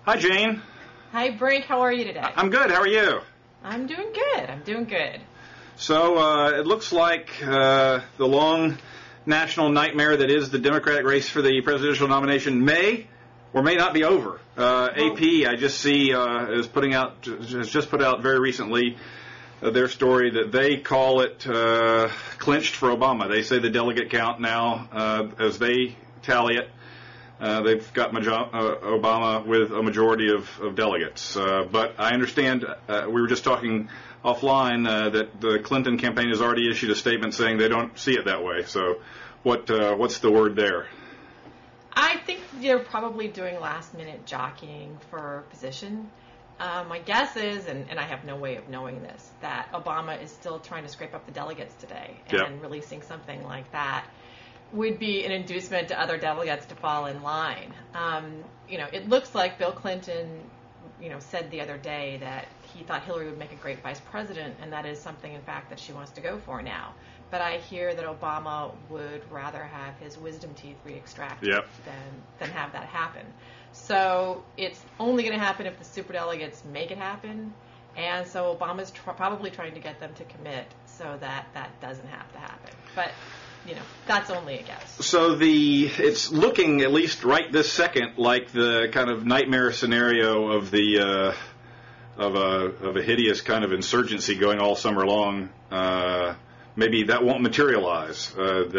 Hi, Jane. Hi, Brink. How are you today? I'm good. How are you? I'm doing good. So it looks like the long national nightmare that is the Democratic race for the presidential nomination may or may not be over. AP, I just see, has just put out very recently their story that they call it clinched for Obama. They say the delegate count now, as they tally it, they've got Obama with a majority of delegates. But I understand, we were just talking offline, that the Clinton campaign has already issued a statement saying they don't see it that way. So what's the word there? I think they're probably doing last-minute jockeying for position. My guess is, and I have no way of knowing this, that Obama is still trying to scrape up the delegates today, and releasing something like that would be an inducement to other delegates to fall in line. It looks like Bill Clinton, said the other day that he thought Hillary would make a great vice president, and that is something, in fact, that she wants to go for now. But I hear that Obama would rather have his wisdom teeth re-extracted than have that happen. So it's only going to happen if the superdelegates make it happen, and so Obama's probably trying to get them to commit so that that doesn't have to happen. But that's only a guess. So it's looking, at least right this second, like the kind of nightmare scenario of the of a hideous kind of insurgency going all summer long. Maybe that won't materialize.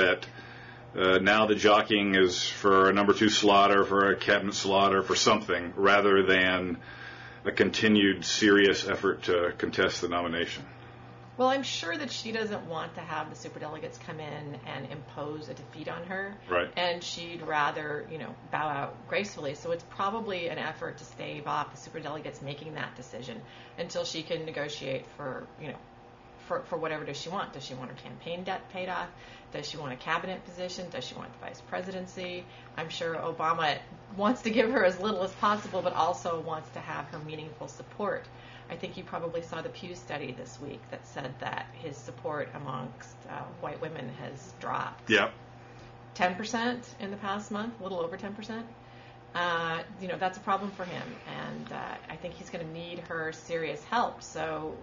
Now the jockeying is for a number 2 slot or for a cabinet slot or for something, rather than a continued serious effort to contest the nomination. Well, I'm sure that she doesn't want to have the superdelegates come in and impose a defeat on her. Right. And she'd rather, bow out gracefully. So it's probably an effort to stave off the superdelegates making that decision until she can negotiate for whatever does she want. Does she want her campaign debt paid off? Does she want a cabinet position? Does she want the vice presidency? I'm sure Obama wants to give her as little as possible, but also wants to have her meaningful support. I think you probably saw the Pew study this week that said that his support amongst white women has dropped. Yep. 10% in the past month, a little over 10%. That's a problem for him, and I think he's going to need her serious help. So,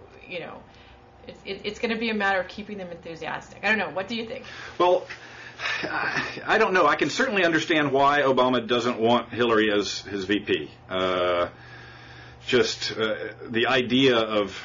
it's going to be a matter of keeping them enthusiastic. I don't know. What do you think? Well, I don't know. I can certainly understand why Obama doesn't want Hillary as his VP. The idea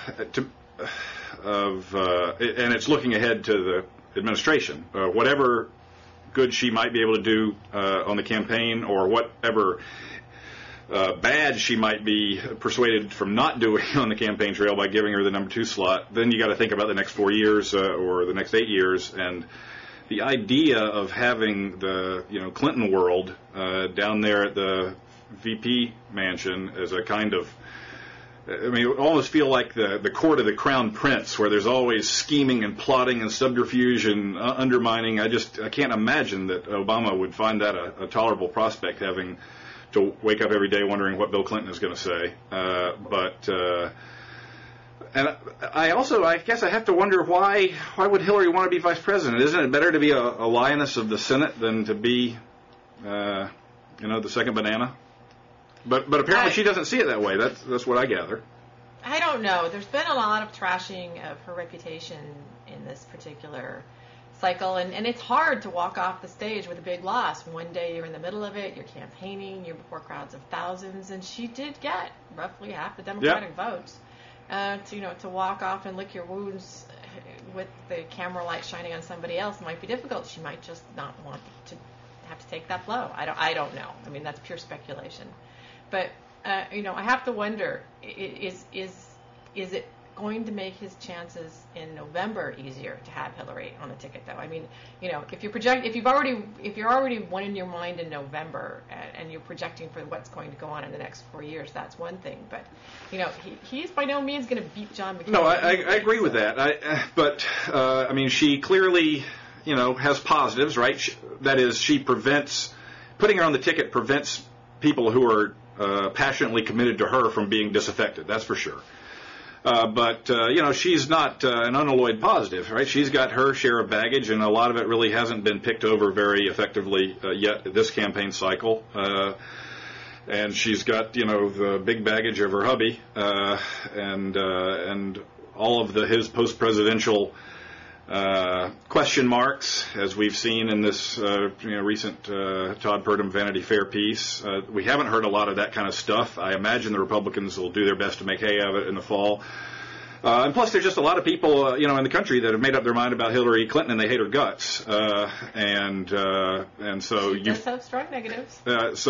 and it's looking ahead to the administration. Whatever good she might be able to do on the campaign, or whatever bad she might be persuaded from not doing on the campaign trail by giving her the number 2 slot, then you got to think about the next 4 years or the next 8 years. And the idea of having the Clinton world down there at the VP mansion as a kind of, it almost feel like the court of the crown prince, where there's always scheming and plotting and subterfuge and undermining. I can't imagine that Obama would find that a tolerable prospect, having to wake up every day wondering what Bill Clinton is going to say. And I guess I have to wonder why would Hillary want to be vice president? Isn't it better to be a lioness of the Senate than to be, the second banana? But apparently she doesn't see it that way. That's what I gather. I don't know. There's been a lot of trashing of her reputation in this particular cycle, and it's hard to walk off the stage with a big loss. One day you're in the middle of it, you're campaigning, you're before crowds of thousands, and she did get roughly half the Democratic votes. To walk off and lick your wounds with the camera light shining on somebody else might be difficult. She might just not want to have to take that blow. I don't know. I mean, that's pure speculation. But I have to wonder: is it going to make his chances in November easier to have Hillary on the ticket, though? I mean, if you're already one in your mind in November and you're projecting for what's going to go on in the next 4 years, that's one thing. But he's by no means going to beat John McCain. No, I agree with that. But she clearly has positives, right? That is, she prevents putting her on the ticket prevents people who are passionately committed to her from being disaffected. That's for sure. But she's not an unalloyed positive, right? She's got her share of baggage, and a lot of it really hasn't been picked over very effectively yet this campaign cycle. and she's got, the big baggage of her hubby, and all of his post-presidential question marks, as we've seen in this recent Todd Purdom Vanity Fair piece. We haven't heard a lot of that kind of stuff. I imagine the Republicans will do their best to make hay of it in the fall. And plus, there's just a lot of people, in the country that have made up their mind about Hillary Clinton, and they hate her guts. And so she does have strong negatives.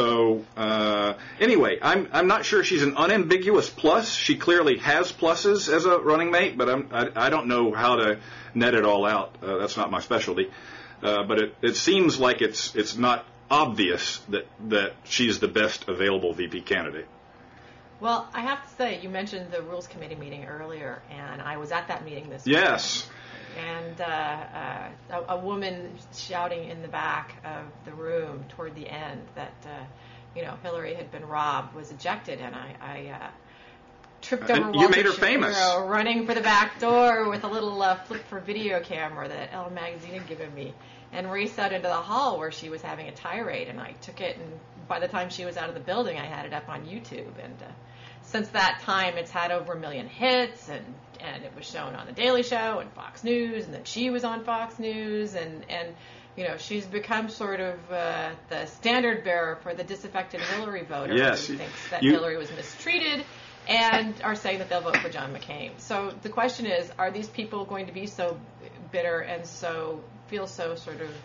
Anyway, I'm not sure she's an unambiguous plus. She clearly has pluses as a running mate, but I don't know how to net it all out. That's not my specialty. But it seems like it's not obvious that she's the best available VP candidate. Well, I have to say, you mentioned the Rules Committee meeting earlier, and I was at that meeting this Yes. week. And a woman shouting in the back of the room toward the end that, Hillary had been robbed was ejected, and I tripped over you made her famous. Running for the back door with a little flip for video camera that Elle Magazine had given me, and raced out into the hall where she was having a tirade, and I took it, and by the time she was out of the building, I had it up on YouTube, and since that time, it's had over 1 million hits, and it was shown on The Daily Show and Fox News, and then she was on Fox News, and she's become sort of the standard bearer for the disaffected Hillary voter yes. who thinks that Hillary was mistreated and are saying that they'll vote for John McCain. So the question is, are these people going to be so bitter and so feel so sort of,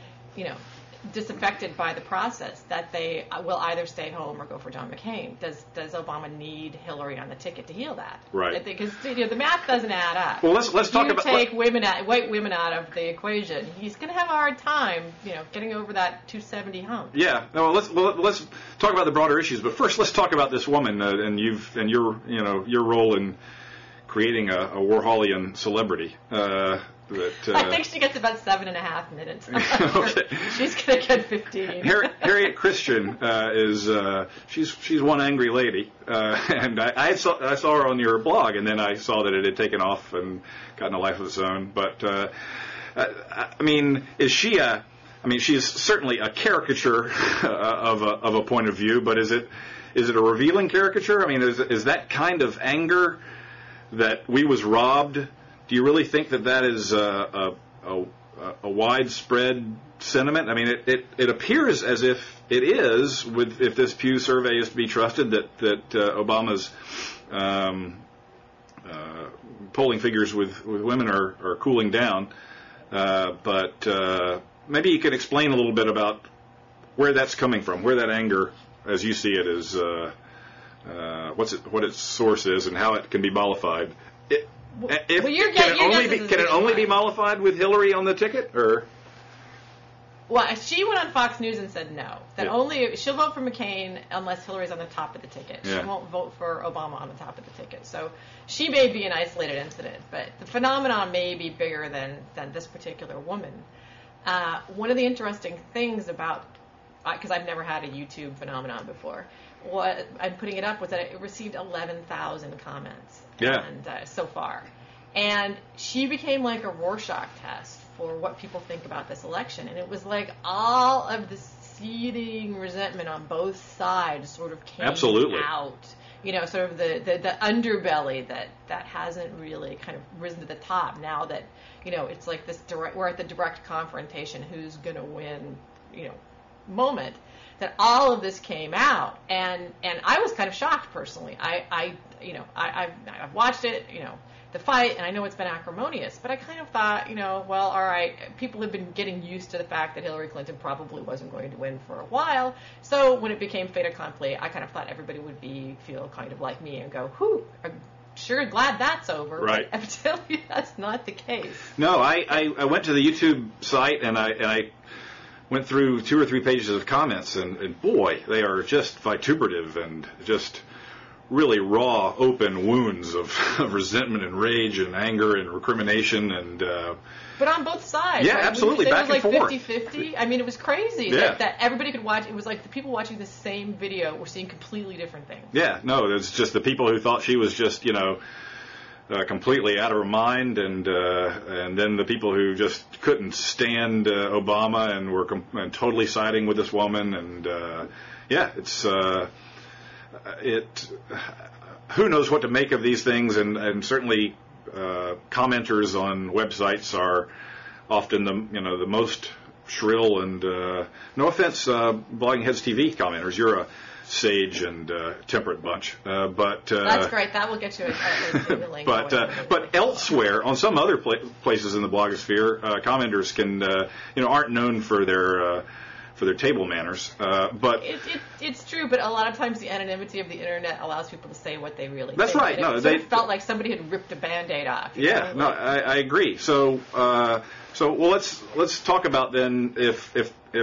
disaffected by the process that they will either stay home or go for John McCain? Does Obama need Hillary on the ticket to heal that? Right. Because the math doesn't add up. Well, let's talk about. Take white women out of the equation. He's going to have a hard time, getting over that 270 hump. Yeah. No. Let's talk about the broader issues. But first, let's talk about this woman and your role in creating a Warholian celebrity. I think she gets about 7.5 minutes. Okay. She's going to get 15. Harriet Christian she's one angry lady, and I saw her on your blog, and then I saw that it had taken off and gotten a life of its own. But is she she's certainly a caricature of a point of view, but is it a revealing caricature? Is that kind of anger that we was robbed? Do you really think that is a widespread sentiment? It appears as if it is, if this Pew survey is to be trusted, that Obama's polling figures with women are cooling down. But maybe you could explain a little bit about where that's coming from, where that anger, as you see it, is, what its source is, and how it can be mollified. Can it only be mollified with Hillary on the ticket, or? Well, she went on Fox News and said no. That she'll vote for McCain unless Hillary's on the top of the ticket. She won't vote for Obama on the top of the ticket. So she may be an isolated incident, but the phenomenon may be bigger than this particular woman. One of the interesting things about, because I've never had a YouTube phenomenon before, what I'm putting it up was that it received 11,000 comments. Yeah. And so far. And she became like a Rorschach test for what people think about this election. And it was like all of the seething resentment on both sides sort of came out. Sort of the underbelly that hasn't really kind of risen to the top now that, it's like this we're at the direct confrontation, who's going to win, moment. That all of this came out, and I was kind of shocked personally. I've watched it, the fight, and I know it's been acrimonious, but I kind of thought, well, all right, people have been getting used to the fact that Hillary Clinton probably wasn't going to win for a while. So when it became fait accompli, I kind of thought everybody would feel kind of like me and go, whew, I'm sure glad that's over. Right. But evidently that's not the case. No, I went to the YouTube site and I went through 2 or 3 pages of comments, and boy, they are just vituperative and just really raw, open wounds of resentment and rage and anger and recrimination and. But on both sides. Yeah, right? Absolutely, back and forth. It was like 50-50. It was crazy that everybody could watch. It was like the people watching the same video were seeing completely different things. Yeah, no, it's just the people who thought she was just, completely out of her mind, and then the people who just couldn't stand Obama and were totally siding with this woman, and it's who knows what to make of these things, and certainly commenters on websites are often the most shrill and no offense, Blogging Heads TV commenters, you're a sage and temperate bunch, but that's great. That will get you a link. But elsewhere, on some other places in the blogosphere, commenters can aren't known for their table manners, but it's true. But a lot of times the anonymity of the internet allows people to say what they really that's think. Right. No, they felt like somebody had ripped a Band-Aid off. Yeah, no, I agree. So well, let's talk about then if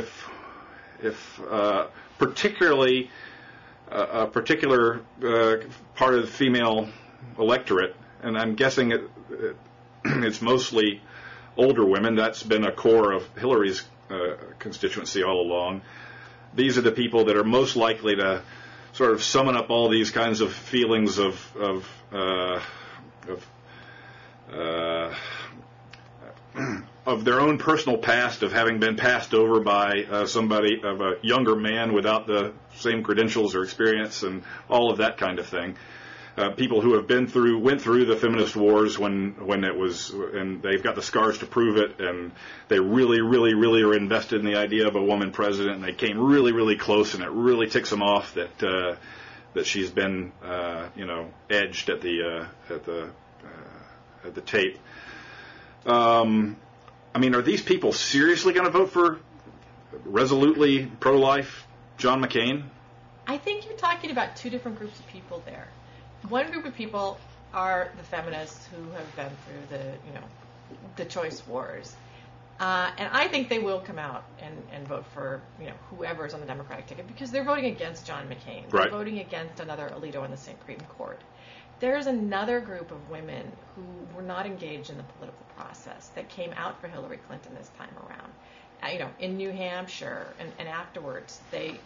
particularly a particular part of the female electorate, and I'm guessing it's mostly older women. That's been a core of Hillary's constituency all along. These are the people that are most likely to sort of summon up all these kinds of feelings of their own personal past, of having been passed over by somebody of a younger man without the same credentials or experience, and all of that kind of thing. People who have went through the feminist wars when it was, and they've got the scars to prove it, and they really, really, really are invested in the idea of a woman president, and they came really, really close, and it really ticks them off that she's been, edged at the tape. Are these people seriously going to vote for resolutely pro-life John McCain? I think you're talking about two different groups of people there. One group of people are the feminists who have been through the choice wars, and I think they will come out and vote for whoever's on the Democratic ticket, because they're voting against John McCain. Right. They're voting against another Alito on the Supreme Court. There's another group of women who were not engaged in the political process that came out for Hillary Clinton this time around. In New Hampshire and afterwards,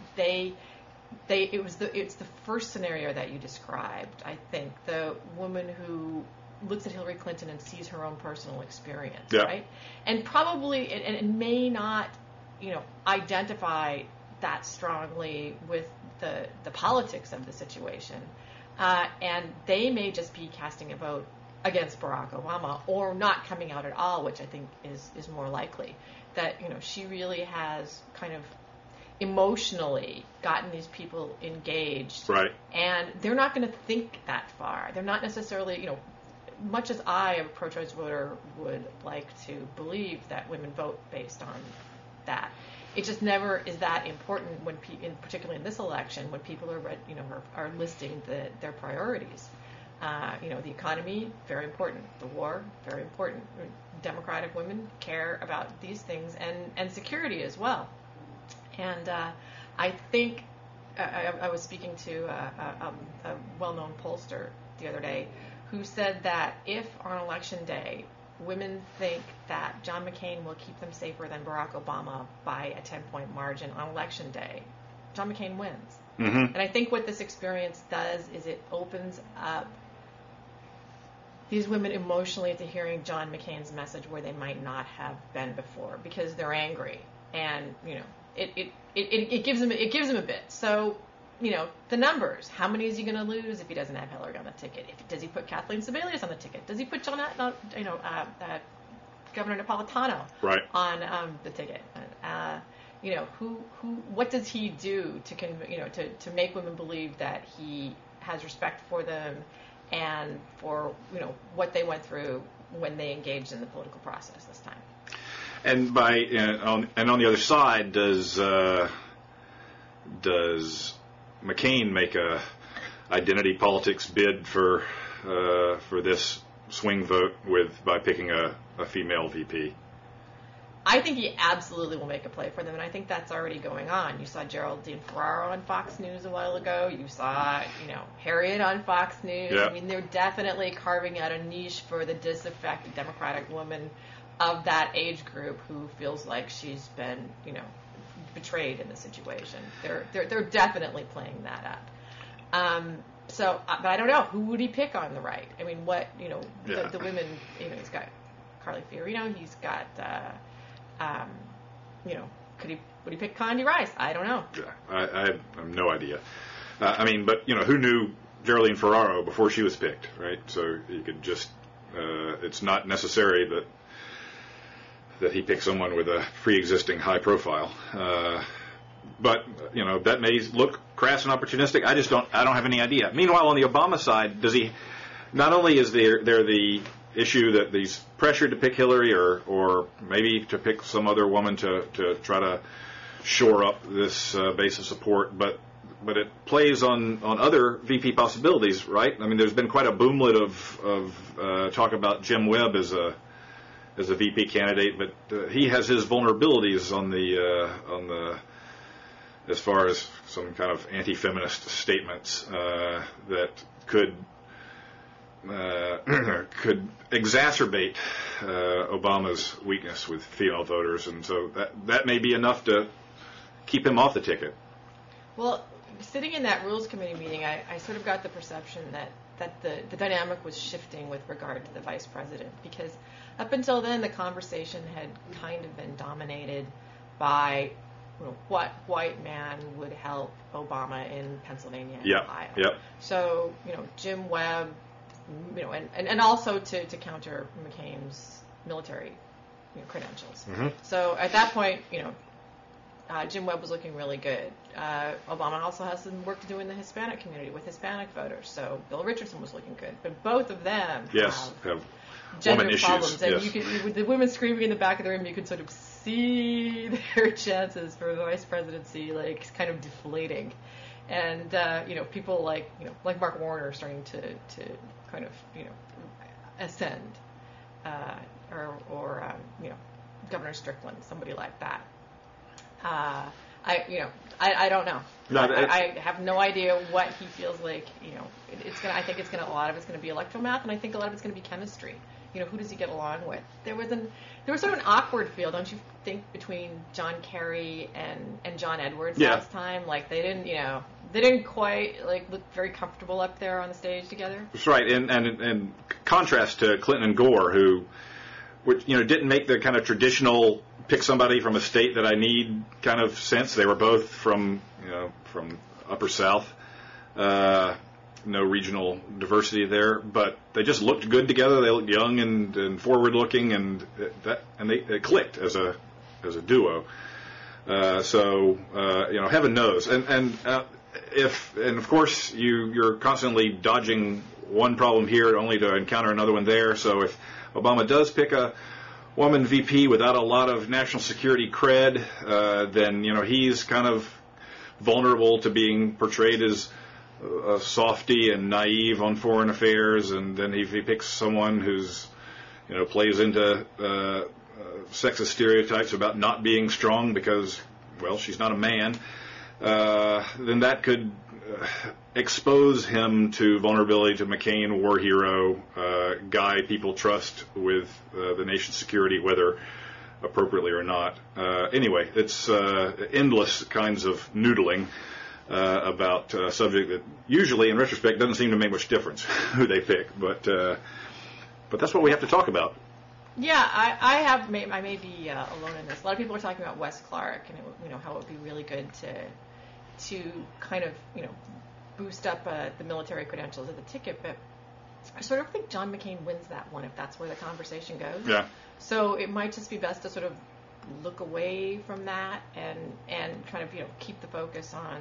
it's the first scenario that you described. I think the woman who looks at Hillary Clinton and sees her own personal experience, yeah. Right? And probably and may not, identify that strongly with the politics of the situation. And they may just be casting a vote against Barack Obama, or not coming out at all, which I think is more likely. That she really has kind of emotionally gotten these people engaged, right? And they're not going to think that far. They're not necessarily, much as I, a pro-choice voter, would like to believe that women vote based on that. It just never is that important when, particularly in this election, when people are listing their priorities. The economy, very important. The war, very important. Democratic women care about these things, and security as well. And I think I was speaking to a well-known pollster the other day who said that if on election day women think that John McCain will keep them safer than Barack Obama by a 10-point margin on election day, John McCain wins. Mm-hmm. And I think what this experience does is it opens up these women emotionally to hearing John McCain's message where they might not have been before, because they're angry, and it gives them a bit. So the numbers. How many is he going to lose if he doesn't have Hillary on the ticket? Does he put Kathleen Sebelius on the ticket? Does he put Governor Napolitano right. on the ticket? What does he do to make women believe that he has respect for them and for what they went through when they engaged in the political process this time? And on the other side, does McCain make a identity politics bid for this swing vote by picking a female VP? I think he absolutely will make a play for them, and I think that's already going on. You saw Geraldine Ferraro on Fox News a while ago. You saw, Harriet on Fox News. Yeah. I mean, they're definitely carving out a niche for the disaffected Democratic woman of that age group who feels like she's been, betrayed in the situation. They're definitely playing that up. But I don't know, who would he pick on the right? I mean, the women, he's got Carly Fiorina, he's got, would he pick Condi Rice? I don't know. Yeah, I have no idea. But who knew Geraldine Ferraro before she was picked, right? So you could just, it's not necessary that he pick someone with a pre-existing high profile. But that may look crass and opportunistic. I don't have any idea. Meanwhile, on the Obama side, not only is there the issue that he's pressured to pick Hillary or maybe to pick some other woman to try to shore up this base of support, but it plays on other VP possibilities, right? I mean, there's been quite a boomlet of talk about Jim Webb as a VP candidate, but he has his vulnerabilities on the as far as some kind of anti-feminist statements that could exacerbate Obama's weakness with female voters, and so that may be enough to keep him off the ticket. Well, sitting in that Rules Committee meeting, I sort of got the perception that the dynamic was shifting with regard to the vice president, because up until then the conversation had kind of been dominated by what white man would help Obama in Pennsylvania and Ohio. Yep. So, Jim Webb, and also to counter McCain's military credentials. Mm-hmm. So at that point, Jim Webb was looking really good. Obama also has some work to do in the Hispanic community with Hispanic voters. So Bill Richardson was looking good. But both of them have gender woman problems. issues. And Yes. with the women screaming in the back of the room, you could sort of see their chances for the vice presidency kind of deflating. And people like Mark Warner starting to kind of ascend, or Governor Strickland, somebody like that. I don't know. No, I have no idea what he feels like. I think a lot of it's gonna be electromath, and I think a lot of it's gonna be chemistry. Who does he get along with? There was sort of an awkward feel, don't you think, between John Kerry and John Edwards last time? Like they didn't quite look very comfortable up there on the stage together. That's right, and contrast to Clinton and Gore, who didn't make the kind of traditional pick somebody from a state that I need kind of sense. They were both from Upper South. No regional diversity there, but they just looked good together. They looked young and forward-looking, and they clicked as a duo. Heaven knows. And of course you're constantly dodging one problem here only to encounter another one there. So if Obama does pick a woman VP without a lot of national security cred, then he's kind of vulnerable to being portrayed as a softy and naive on foreign affairs, and then if he picks someone who's plays into sexist stereotypes about not being strong because she's not a man, then that could expose him to vulnerability to McCain, war hero, guy people trust with the nation's security, whether appropriately or not. Anyway, it's endless kinds of noodling about a subject that usually, in retrospect, doesn't seem to make much difference who they pick. But that's what we have to talk about. Yeah, I may be alone in this. A lot of people are talking about Wes Clark and how it would be really good to kind of boost up the military credentials of the ticket, but I sort of think John McCain wins that one if that's where the conversation goes. Yeah. So it might just be best to sort of look away from that and kind of keep the focus on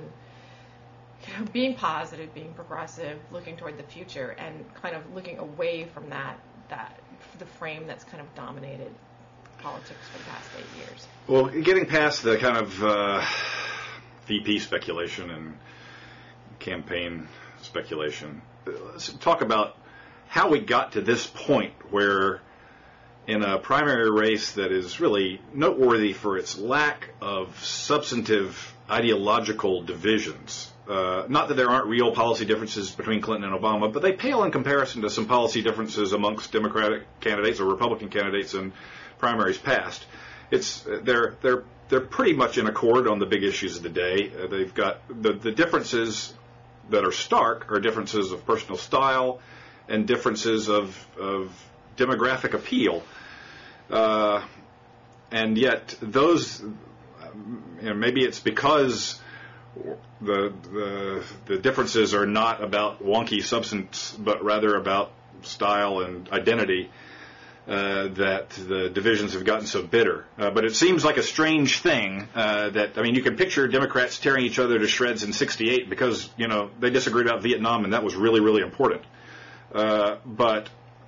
being positive, being progressive, looking toward the future, and kind of looking away from that the frame that's kind of dominated politics for the past 8 years. Well, getting past the kind of VP speculation and campaign speculation, let's talk about how we got to this point where in a primary race that is really noteworthy for its lack of substantive ideological divisions. Not that there aren't real policy differences between Clinton and Obama, but they pale in comparison to some policy differences amongst Democratic candidates or Republican candidates in primaries past. They're pretty much in accord on the big issues of the day. They've got the differences that are stark are differences of personal style and differences of demographic appeal. And yet those, maybe it's because the differences are not about wonky substance, but rather about style and identity. That the divisions have gotten so bitter. But it seems like a strange thing that, I mean, you can picture Democrats tearing each other to shreds in '68 because, they disagreed about Vietnam, and that was really, really important. But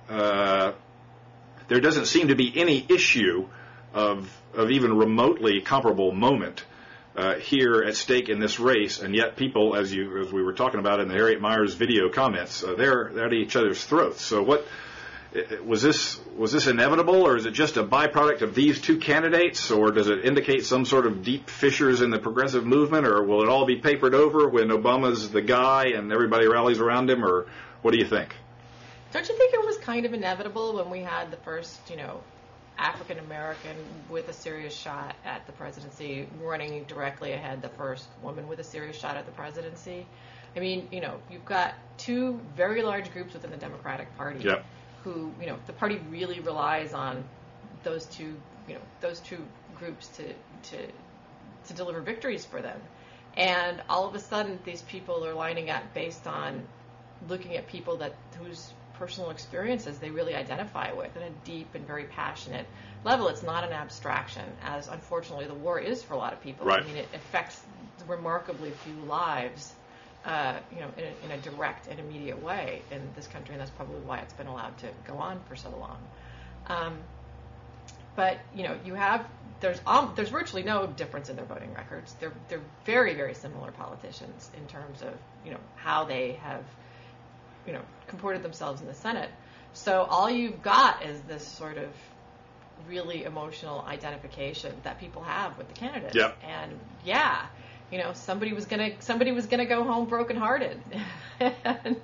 there doesn't seem to be any issue of even remotely comparable moment here at stake in this race, and yet people, as we were talking about in the Harriet Miers video comments, they're at each other's throats. So what was this inevitable, or is it just a byproduct of these two candidates, or does it indicate some sort of deep fissures in the progressive movement, or will it all be papered over when Obama's the guy and everybody rallies around him, or what do you think? Don't you think it was kind of inevitable when we had the first, African American with a serious shot at the presidency running directly ahead the first woman with a serious shot at the presidency? I mean, you've got two very large groups within the Democratic Party. Yep. Who, the party really relies on those two groups to deliver victories for them. And all of a sudden, these people are lining up based on looking at people whose personal experiences they really identify with at a deep and very passionate level. It's not an abstraction, as unfortunately the war is for a lot of people. Right. I mean, it affects remarkably few lives. In a direct and immediate way in this country, and that's probably why it's been allowed to go on for so long. But there's virtually no difference in their voting records. They're very, very similar politicians in terms of how they have comported themselves in the Senate. So all you've got is this sort of really emotional identification that people have with the candidates. Yep. And somebody was gonna go home brokenhearted, and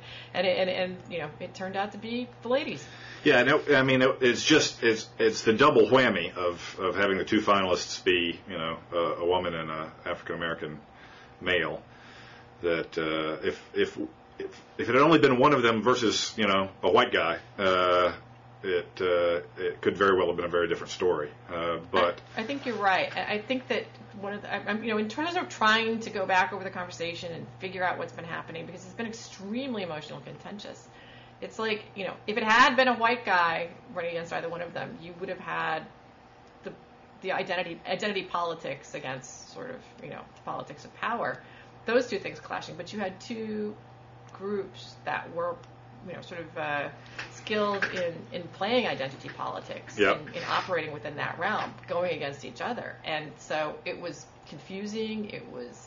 it turned out to be the ladies. Yeah, no, I mean it's the double whammy of having the two finalists be a woman and a African American male. That if it had only been one of them versus a white guy, it could very well have been a very different story. But I think you're right. I think that in terms of trying to go back over the conversation and figure out what's been happening, because it's been extremely emotional and contentious. It's like, if it had been a white guy running against either one of them, you would have had the identity politics against sort of, the politics of power. Those two things clashing. But you had two groups that were sort of skilled in playing identity politics, yep. in operating within that realm, going against each other, and so it was confusing. It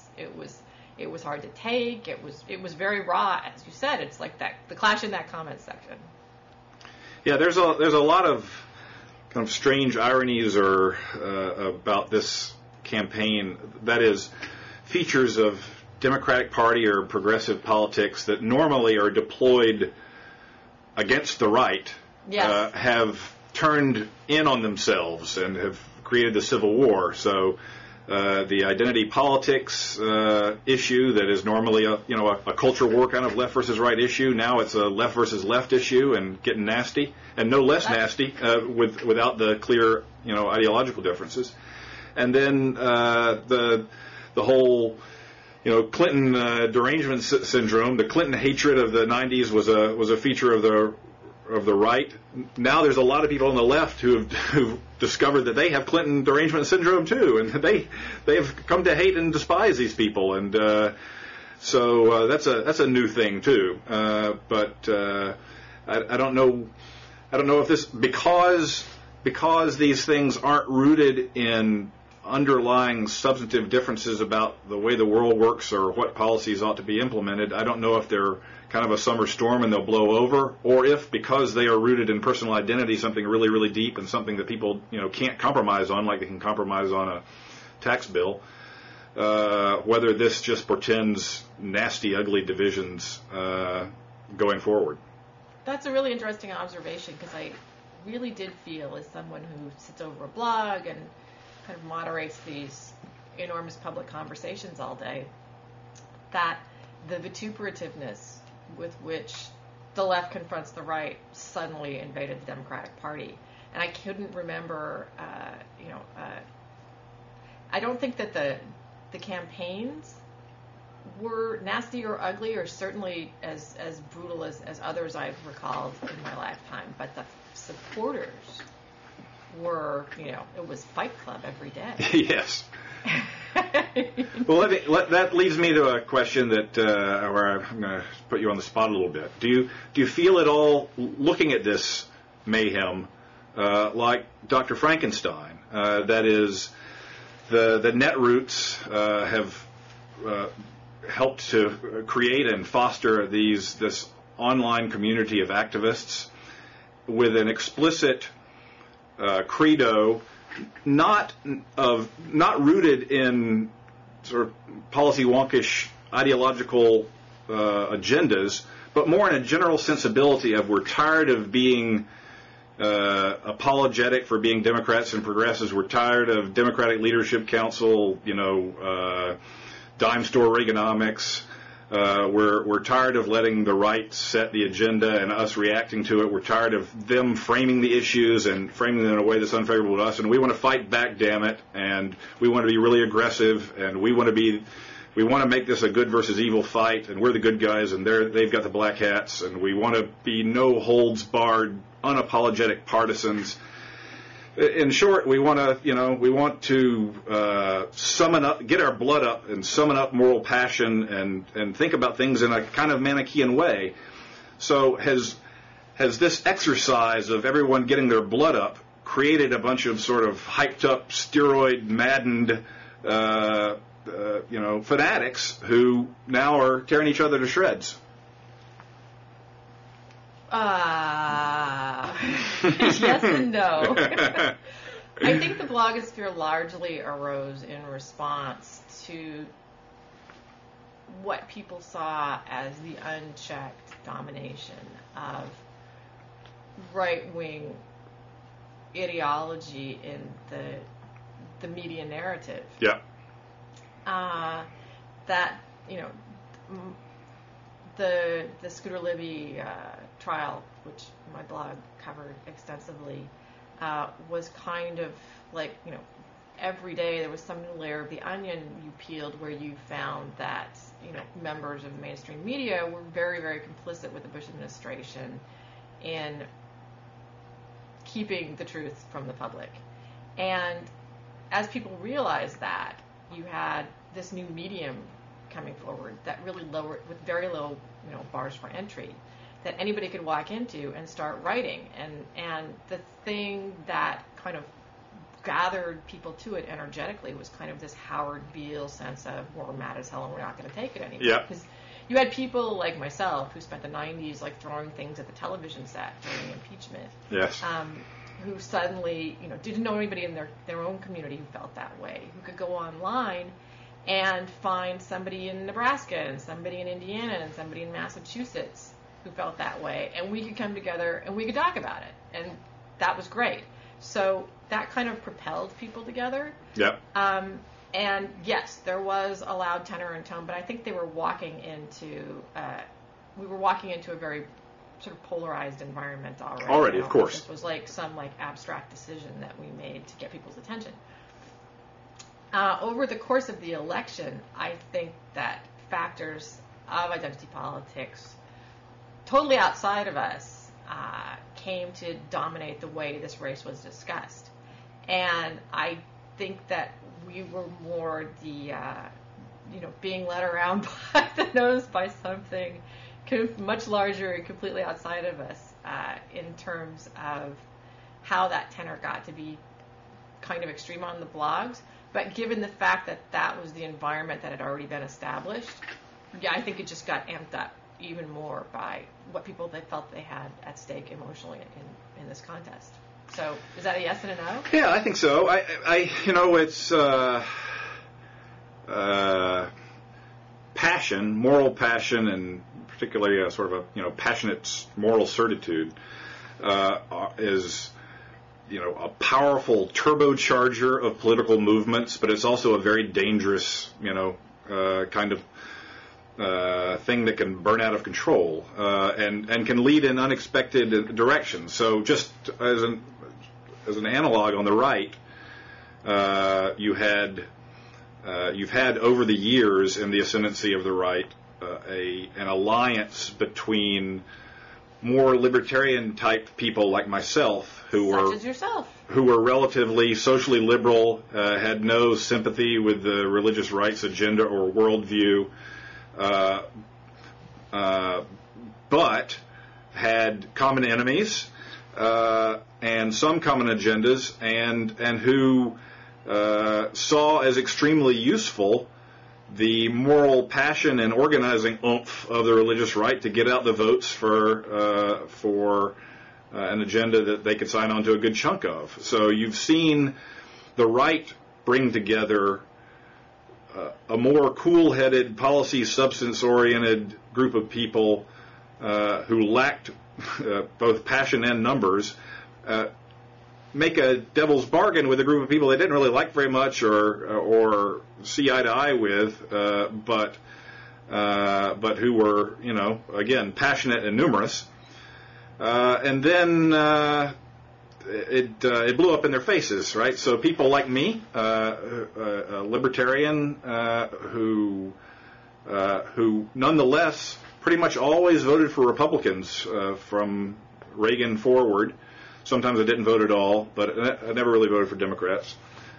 was hard to take. It was very raw, as you said. It's like the clash in that comment section. Yeah, there's a lot of kind of strange ironies about this campaign. That is, features of Democratic Party or progressive politics that normally are deployed against the right, yes. Have turned in on themselves and have created the Civil War. So the identity politics issue that is normally a culture war kind of left versus right issue, now it's a left versus left issue and getting nasty, and no less nasty without the clear ideological differences. And then the whole Clinton derangement syndrome, the Clinton hatred of the 90s was a feature of the right. Now there's a lot of people on the left who've discovered that they have Clinton derangement syndrome too, and they've come to hate and despise these people, and so that's a new thing too. But I don't know if this because these things aren't rooted in underlying substantive differences about the way the world works or what policies ought to be implemented. I don't know if they're kind of a summer storm and they'll blow over, or if because they are rooted in personal identity, something really, really deep and something that people can't compromise on, like they can compromise on a tax bill, whether this just portends nasty, ugly divisions going forward. That's a really interesting observation, because I really did feel, as someone who sits over a blog and kind of moderates these enormous public conversations all day, that the vituperativeness with which the left confronts the right suddenly invaded the Democratic Party. And I couldn't remember, I don't think that the campaigns were nasty or ugly, or certainly as brutal as others I've recalled in my lifetime. But the supporters were, it was Fight Club every day. Yes. Well, that leads me to a question that, where I'm going to put you on the spot a little bit. Do you feel at all, looking at this mayhem, like Dr. Frankenstein? That is, the Netroots have helped to create and foster this online community of activists with an explicit credo, not rooted in sort of policy wonkish ideological agendas, but more in a general sensibility of we're tired of being apologetic for being Democrats and progressives. We're tired of Democratic Leadership Council, dime store Reaganomics. We're tired of letting the right set the agenda and us reacting to it. We're tired of them framing the issues and framing them in a way that's unfavorable to us. And we want to fight back, damn it. And we want to be really aggressive. And we want to make this a good versus evil fight. And we're the good guys, and they've got the black hats. And we want to be no holds barred, unapologetic partisans. In short, we want to summon up, get our blood up, and summon up moral passion, and think about things in a kind of Manichaean way. So has this exercise of everyone getting their blood up created a bunch of sort of hyped up, steroid maddened, fanatics who now are tearing each other to shreds? Yes and no. I think the blogosphere largely arose in response to what people saw as the unchecked domination of right-wing ideology in the media narrative. Yeah. That, the Scooter Libby trial, which my blog covered extensively, was kind of like, every day there was some new layer of the onion you peeled where you found that, members of the mainstream media were very, very complicit with the Bush administration in keeping the truth from the public. And as people realized that, you had this new medium coming forward that really lowered, with very low, bars for entry, that anybody could walk into and start writing. And the thing that kind of gathered people to it energetically was kind of this Howard Beale sense of, well, we're mad as hell and we're not going to take it anymore. Yeah. Because you had people like myself who spent the 90s like throwing things at the television set during the impeachment. Yes. Who suddenly, didn't know anybody in their own community who felt that way, who could go online and find somebody in Nebraska and somebody in Indiana and somebody in Massachusetts who felt that way, and we could come together and we could talk about it, and that was great. So that kind of propelled people together. Yep. And yes, there was a loud tenor and tone, but I think they were walking into a very sort of polarized environment already. Already, of course. This was like some abstract decision that we made to get people's attention. Over the course of the election, I think that factors of identity politics, totally outside of us, came to dominate the way this race was discussed. And I think that we were more the, being led around by the nose by something much larger and completely outside of us, in terms of how that tenor got to be kind of extreme on the blogs. But given the fact that that was the environment that had already been established, I think it just got amped up even more by what people they felt they had at stake emotionally in this contest. So is that a yes and a no? Yeah, I think so. It's passion, moral passion, and particularly a sort of a passionate moral certitude is a powerful turbocharger of political movements, but it's also a very dangerous kind of thing that can burn out of control and can lead in unexpected directions. So just as an analog on the right, you had you've had over the years in the ascendancy of the right an alliance between more libertarian type people like myself, Such as yourself, who were relatively socially liberal, had no sympathy with the religious rights agenda or worldview, but had common enemies and some common agendas, and who saw as extremely useful the moral passion and organizing oomph of the religious right to get out the votes for an agenda that they could sign on to a good chunk of. So you've seen the right bring together a more cool-headed, policy substance-oriented group of people who lacked both passion and numbers, make a devil's bargain with a group of people they didn't really like very much or see eye to eye with, but who were, again, passionate and numerous. And then it blew up in their faces, right? So people like me, a libertarian who nonetheless pretty much always voted for Republicans from Reagan forward. Sometimes I didn't vote at all, but I never really voted for Democrats.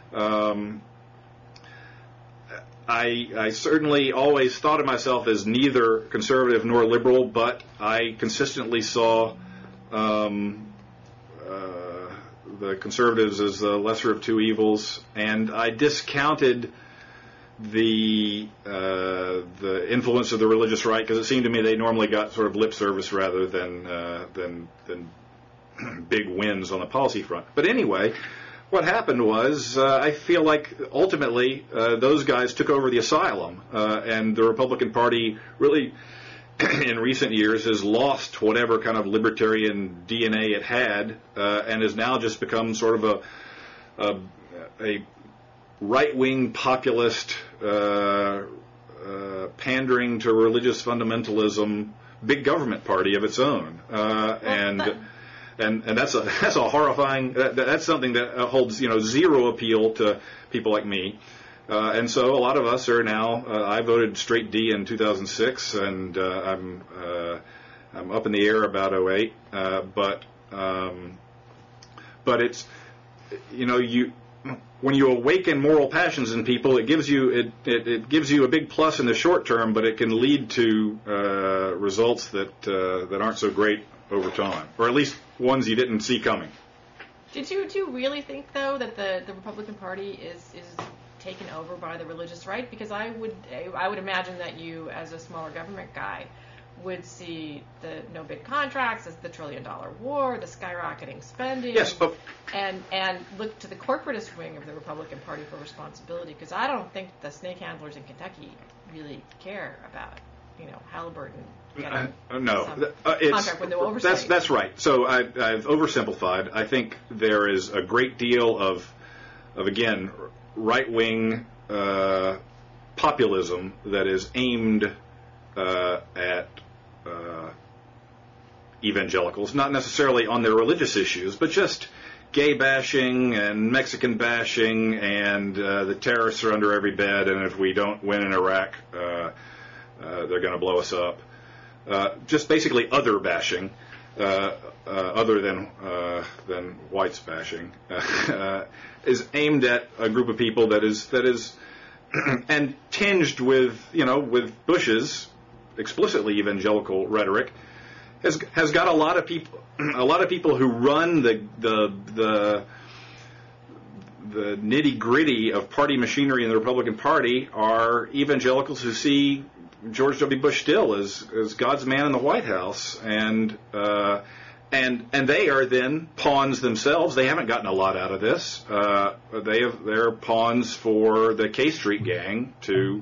I certainly always thought of myself as neither conservative nor liberal, but I consistently saw the conservatives as the lesser of two evils, and I discounted the influence of the religious right because it seemed to me they normally got sort of lip service rather than big wins on the policy front. But anyway, what happened was I feel like ultimately those guys took over the asylum, and the Republican Party really in recent years has lost whatever kind of libertarian DNA it had, and has now just become sort of a right-wing populist pandering to religious fundamentalism big government party of its own, and that's a horrifying. That's something that holds zero appeal to people like me, and so a lot of us are now. I voted straight D in 2006, and I'm up in the air about 08. But it's when you awaken moral passions in people, it gives you it gives you a big plus in the short term, but it can lead to results that aren't so great over time, or at least ones you didn't see coming. Do you really think, though, that the Republican Party is taken over by the religious right? Because I would imagine that you, as a smaller government guy, would see the no bid contracts as the $1 trillion war, the skyrocketing spending, yes, but and look to the corporatist wing of the Republican Party for responsibility. Because I don't think the snake handlers in Kentucky really care about Halliburton. No, contract with no oversight. That's right. So I've oversimplified. I think there is a great deal of again right-wing populism that is aimed at evangelicals, not necessarily on their religious issues, but just gay bashing and Mexican bashing, and the terrorists are under every bed, and if we don't win in Iraq, they're going to blow us up. Just basically other bashing, other than whites bashing, is aimed at a group of people that is and tinged with with Bush's explicitly evangelical rhetoric, has got a lot of people who run the nitty gritty of party machinery in the Republican Party are evangelicals who see George W. Bush still as God's man in the White House, and they are then pawns themselves. They haven't gotten a lot out of this. They're pawns for the K Street gang to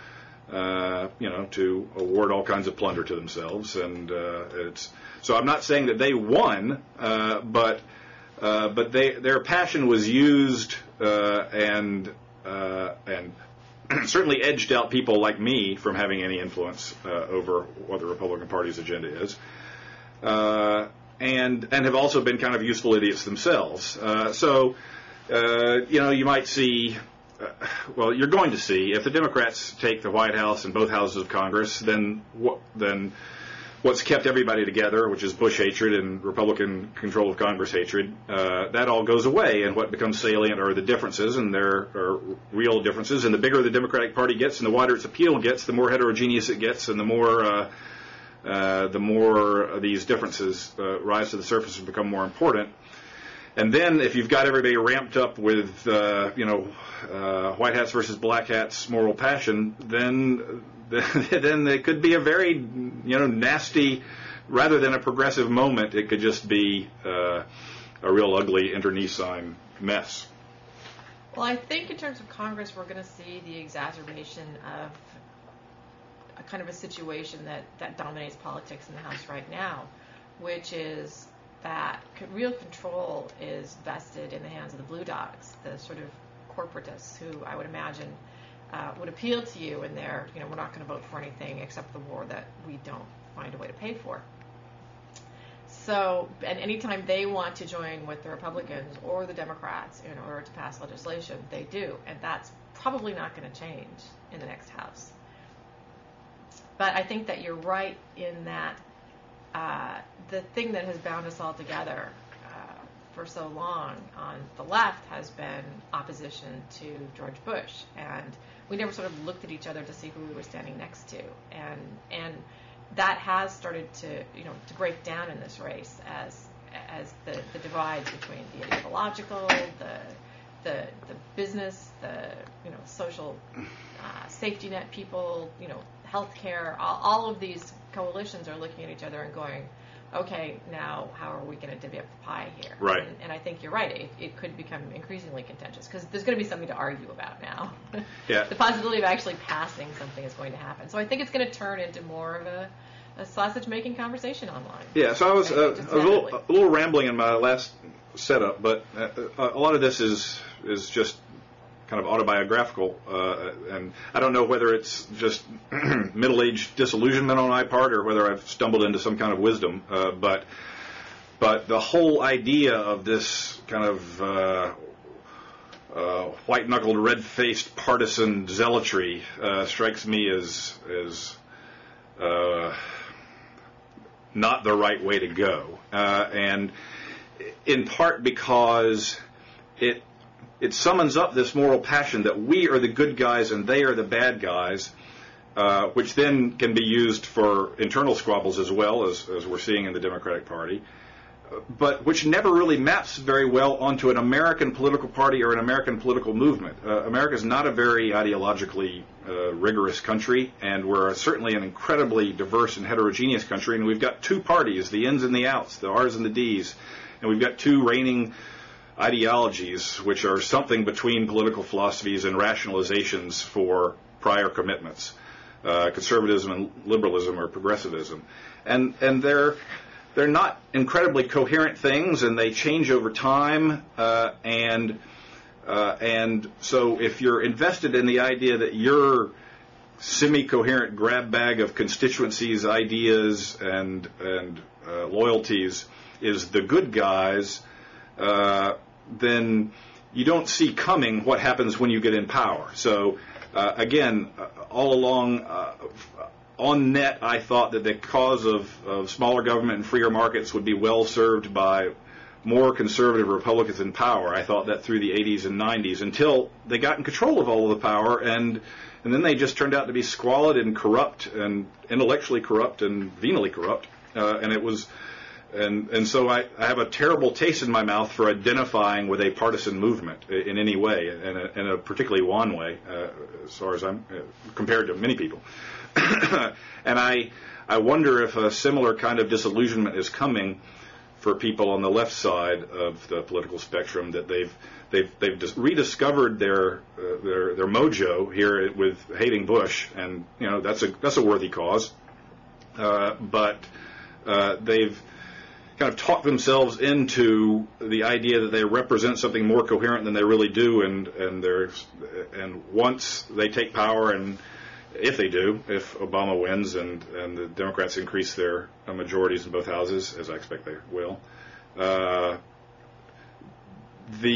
award all kinds of plunder to themselves, and so I'm not saying that they won, but their passion was used and certainly edged out people like me from having any influence over what the Republican Party's agenda is, and have also been kind of useful idiots themselves. So you might see well, you're going to see if the Democrats take the White House and both houses of Congress, then what's kept everybody together, which is Bush hatred and Republican control of Congress hatred, that all goes away, and what becomes salient are the differences, and there are real differences. And the bigger the Democratic Party gets, and the wider its appeal gets, the more heterogeneous it gets, and the more these differences rise to the surface and become more important. And then, if you've got everybody ramped up with, white hats versus black hats moral passion, then it could be a very, nasty, rather than a progressive moment, it could just be a real ugly internecine mess. Well, I think in terms of Congress, we're going to see the exacerbation of a kind of a situation that dominates politics in the House right now, which is that real control is vested in the hands of the blue dogs, the sort of corporatists who I would imagine would appeal to you in their, we're not going to vote for anything except the war that we don't find a way to pay for. So, and anytime they want to join with the Republicans or the Democrats in order to pass legislation, they do. And that's probably not going to change in the next House. But I think that you're right in that the thing that has bound us all together for so long on the left has been opposition to George Bush, and we never sort of looked at each other to see who we were standing next to, and that has started to break down in this race as the divides between the ideological, the business, the social safety net people, healthcare, all of these coalitions are looking at each other and going, okay, now how are we going to divvy up the pie here? Right. And I think you're right. It could become increasingly contentious because there's going to be something to argue about now. Yeah. The possibility of actually passing something is going to happen. So I think it's going to turn into more of a sausage-making conversation online. Yeah, so I was a little rambling in my last setup, but a lot of this is just kind of autobiographical, and I don't know whether it's just middle-aged disillusionment on my part or whether I've stumbled into some kind of wisdom, but the whole idea of this kind of white-knuckled, red-faced partisan zealotry strikes me as not the right way to go, and in part because it summons up this moral passion that we are the good guys and they are the bad guys, which then can be used for internal squabbles as well, as we're seeing in the Democratic Party, but which never really maps very well onto an American political party or an American political movement. America is not a very ideologically rigorous country, and we're certainly an incredibly diverse and heterogeneous country, and we've got two parties, the ins and the outs, the R's and the D's, and we've got two reigning ideologies, which are something between political philosophies and rationalizations for prior commitments, conservatism and liberalism or progressivism, and they're not incredibly coherent things, and they change over time, and so if you're invested in the idea that your semi-coherent grab bag of constituencies, ideas, and loyalties is the good guys, then you don't see coming what happens when you get in power. So, again, all along, on net, I thought that the cause of smaller government and freer markets would be well served by more conservative Republicans in power. I thought that through the 80s and 90s, until they got in control of all of the power, and then they just turned out to be squalid and corrupt, and intellectually corrupt and venally corrupt, and it was... And so I have a terrible taste in my mouth for identifying with a partisan movement in any way, in a particularly one way, as far as I'm compared to many people. And I wonder if a similar kind of disillusionment is coming for people on the left side of the political spectrum, that they've just rediscovered their mojo here with hating Bush, and that's a worthy cause, but they've kind of talk themselves into the idea that they represent something more coherent than they really do, and once they take power, and if they do, if Obama wins and the Democrats increase their majorities in both houses, as I expect they will, the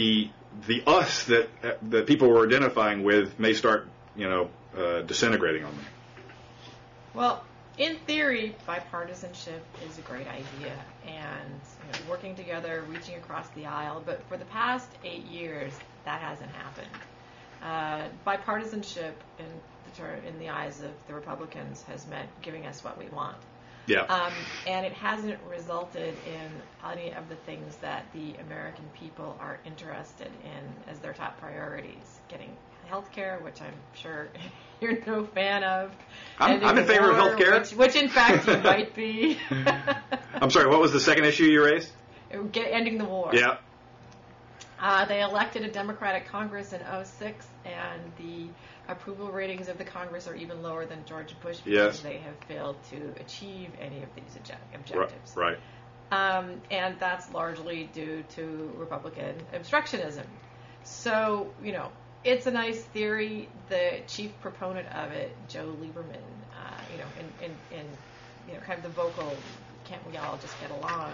the us that people were identifying with may start, disintegrating on them. Well, in theory, bipartisanship is a great idea, and working together, reaching across the aisle. But for the past 8 years, that hasn't happened. Bipartisanship, in the eyes of the Republicans, has meant giving us what we want. Yeah. And it hasn't resulted in any of the things that the American people are interested in as their top priorities. Getting health care, which I'm sure you're no fan of. I'm in favor of health care. Which in fact you might be. I'm sorry, what was the second issue you raised? Ending the war. Yeah. They elected a Democratic Congress in 2006, and the approval ratings of the Congress are even lower than George Bush because they have failed to achieve any of these objectives. Right. And that's largely due to Republican obstructionism. So, it's a nice theory. The chief proponent of it, Joe Lieberman, in kind of the vocal, can't we all just get along?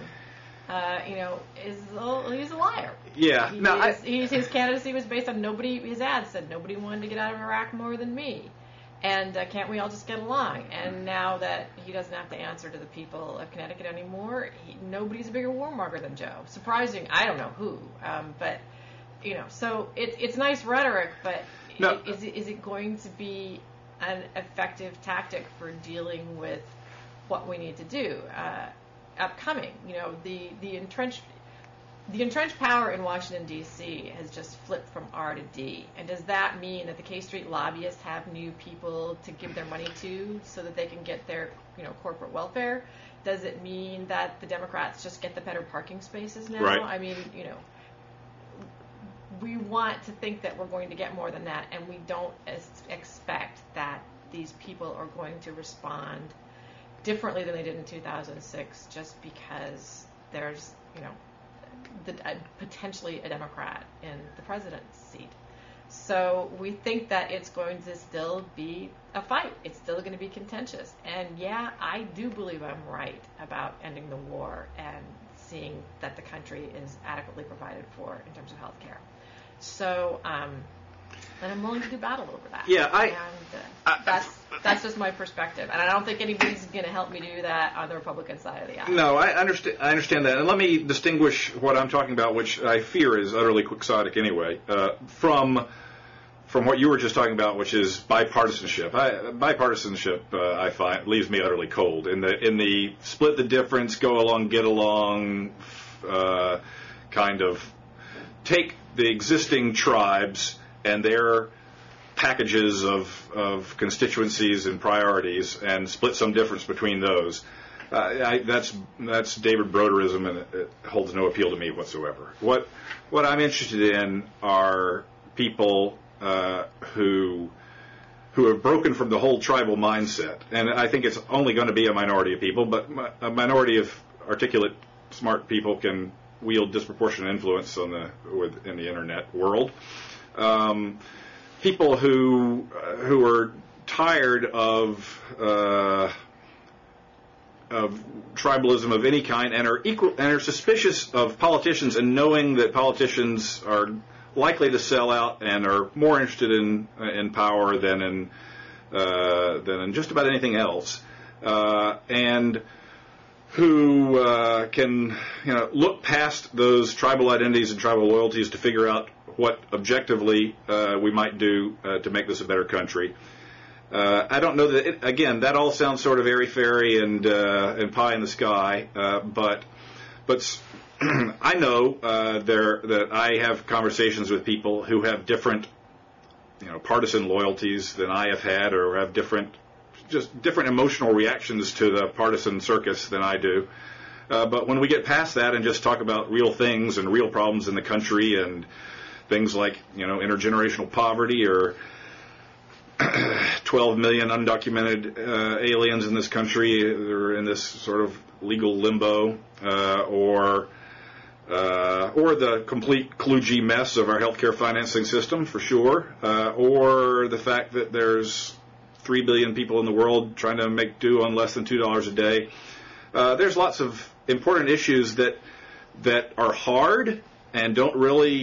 He's a liar. Yeah. His candidacy was based on his ads said nobody wanted to get out of Iraq more than me. And can't we all just get along? And now that he doesn't have to answer to the people of Connecticut anymore, nobody's a bigger warmonger than Joe. Surprising, I don't know who. But, so it's nice rhetoric, but is it going to be an effective tactic for dealing with what we need to do? Upcoming, the entrenched power in Washington D.C. has just flipped from R to D, and does that mean that the K Street lobbyists have new people to give their money to so that they can get their corporate welfare? Does it mean that the Democrats just get the better parking spaces now? Right. I mean, we want to think that we're going to get more than that, and we don't expect that these people are going to respond differently than they did in 2006, just because there's, potentially a Democrat in the president's seat. So we think that it's going to still be a fight. It's still going to be contentious. And yeah, I do believe I'm right about ending the war and seeing that the country is adequately provided for in terms of health care. So, and I'm willing to do battle over that. Yeah, that's just my perspective, and I don't think anybody's going to help me do that on the Republican side of the aisle. No, I understand that, and let me distinguish what I'm talking about, which I fear is utterly quixotic anyway, from what you were just talking about, which is bipartisanship. Bipartisanship, I find, leaves me utterly cold. In the split the difference, go along, get along, kind of take the existing tribes and their packages of constituencies and priorities and split some difference between those. That's David Broderism, and it holds no appeal to me whatsoever. What I'm interested in are people who have broken from the whole tribal mindset, and I think it's only going to be a minority of people, but a minority of articulate, smart people can wield disproportionate influence in the internet world. People who are tired of tribalism of any kind and are suspicious of politicians, and knowing that politicians are likely to sell out and are more interested in power than in just about anything else, and who can look past those tribal identities and tribal loyalties to figure out what objectively we might do to make this a better country. I don't know that again, that all sounds sort of airy-fairy and pie in the sky, but I know that I have conversations with people who have different partisan loyalties than I have had, or have different emotional reactions to the partisan circus than I do. But when we get past that and just talk about real things and real problems in the country, and things like intergenerational poverty, or 12 million undocumented aliens in this country that are in this sort of legal limbo, or the complete kludgy mess of our healthcare financing system, for sure, or the fact that there's 3 billion people in the world trying to make do on less than $2 a day. There's lots of important issues that are hard and don't really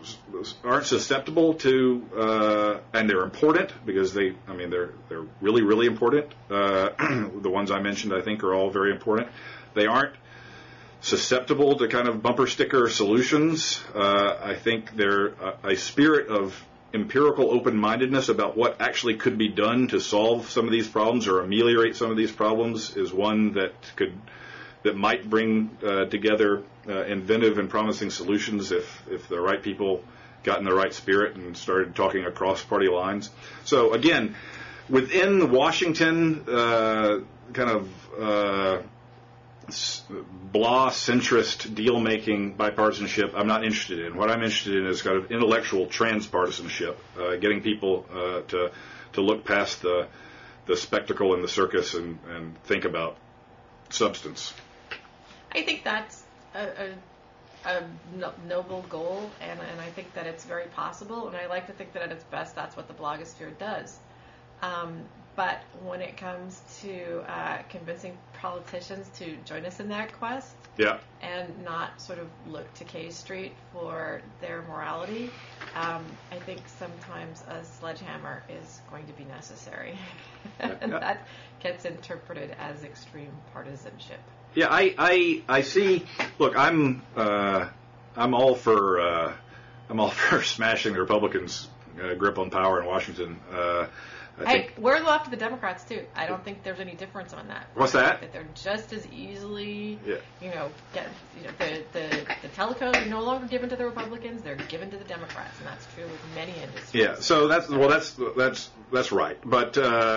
aren't susceptible to, and they're important because they're really, really important. The ones I mentioned, I think, are all very important. They aren't susceptible to kind of bumper sticker solutions. I think they're a spirit of empirical open-mindedness about what actually could be done to solve some of these problems or ameliorate some of these problems is one that might bring together inventive and promising solutions if the right people got in the right spirit and started talking across party lines. So again, within Washington, kind of blah centrist deal-making bipartisanship, I'm not interested in. What I'm interested in is kind of intellectual transpartisanship, getting people to look past the spectacle and the circus and think about substance. I think that's a noble goal, and I think that it's very possible, and I like to think that at its best that's what the blogosphere does. But when it comes to convincing politicians to join us in that quest, yeah, and not sort of look to K Street for their morality, I think sometimes a sledgehammer is going to be necessary. And that gets interpreted as extreme partisanship. Yeah, I see. Look, I'm all for smashing the Republicans' grip on power in Washington. We're left of the Democrats too. I don't think there's any difference on that. What's that? That they're just as easily, yeah. The telecoms are no longer given to the Republicans; they're given to the Democrats, and that's true with many industries. Yeah. So that's right. But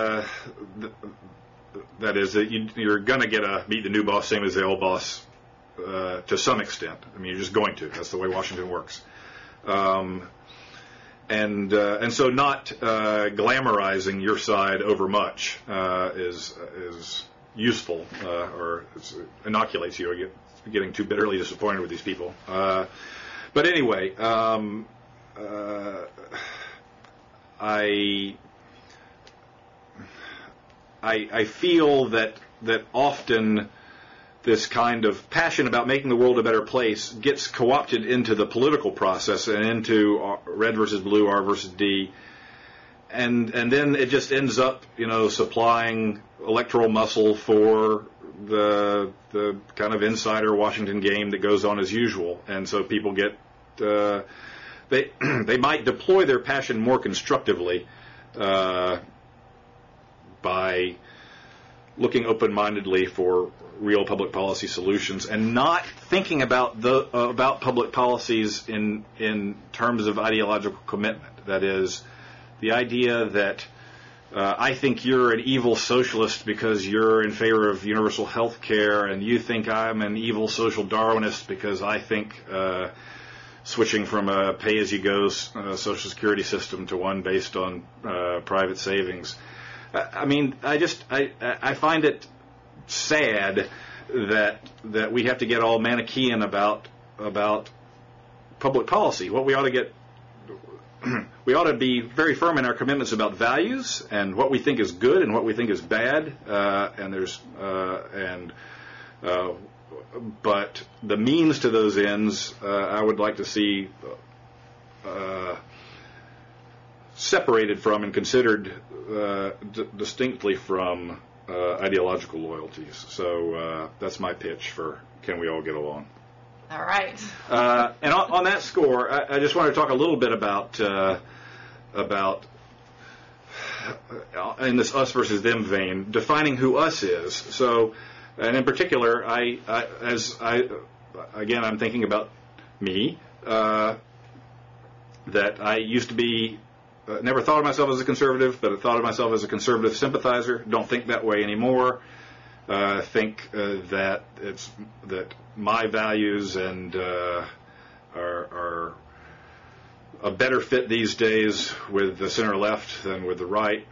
that is that you're going to get a meet the new boss, same as the old boss, to some extent. I mean, you're just going to. That's the way Washington works. And so not glamorizing your side over much is useful, or inoculates you getting too bitterly disappointed with these people. But anyway, I feel that often this kind of passion about making the world a better place gets co-opted into the political process and into red versus blue, R versus D, and then it just ends up, supplying electoral muscle for the kind of insider Washington game that goes on as usual, and so people get they might deploy their passion more constructively by looking open-mindedly for real public policy solutions and not thinking about public policies in terms of ideological commitment. That is, the idea that I think you're an evil socialist because you're in favor of universal health care, and you think I'm an evil social Darwinist because I think switching from a pay-as-you-go Social Security system to one based on private savings. I mean, I find it sad that we have to get all Manichaean about public policy. What we ought to be very firm in our commitments about values and what we think is good and what we think is bad. But the means to those ends, I would like to see separated from and considered distinctly from ideological loyalties. So that's my pitch for Can We All Get Along? All right. And on that score, I just want to talk a little bit about in this us versus them vein, defining who us is. So, and in particular, I'm thinking about me. That I used to be. Never thought of myself as a conservative, but I thought of myself as a conservative sympathizer. Don't think that way anymore. Think that my values and are a better fit these days with the center left than with the right.